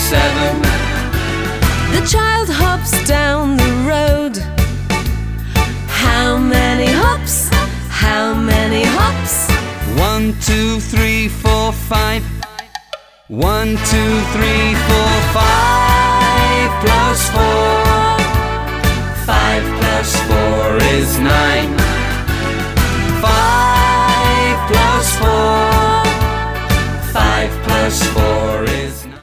7. The child hops down the road. How many hops? How many hops? 1, 2, 3, 4, 5. 1, 2, 3, 4, 5 plus 4. 5 plus 4 is 9.